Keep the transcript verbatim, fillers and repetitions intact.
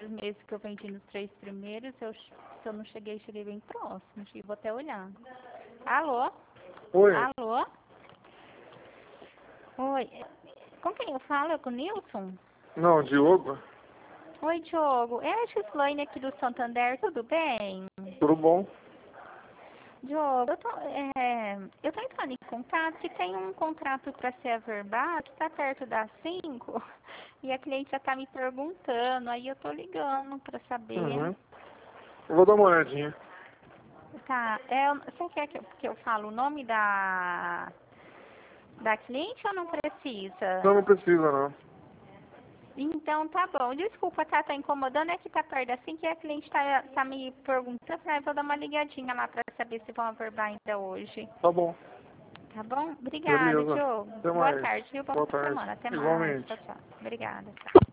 esses meses que eu vendi nos três primeiros, eu, se eu não cheguei, cheguei bem próximo. E vou até olhar. Alô? Oi. Alô? Oi. Com quem eu falo? É com o Nilson? Não, Diogo. Oi, Diogo. É a Gislaine aqui do Santander, tudo bem? Tudo bom? Diogo, eu tô, é, eu tô entrando em contato que tem um contrato para ser averbado que tá perto das cinco e a cliente já tá me perguntando, aí eu tô ligando para saber. Uhum. Eu vou dar uma olhadinha. Tá, é, você quer que eu, que eu fale o nome da, da cliente ou não precisa? Não, não precisa, não. Então tá bom, desculpa, tá, tá incomodando, é que tá perto assim que a cliente tá, tá me perguntando, aí eu vou dar uma ligadinha lá para saber se vão averbar ainda hoje. Tá bom. Tá bom? Obrigada, Beleza. Diogo. Até Boa mais. tarde, viu? Boa Boa tarde. semana. Até mais. Igualmente. Tchau, tchau. Obrigada.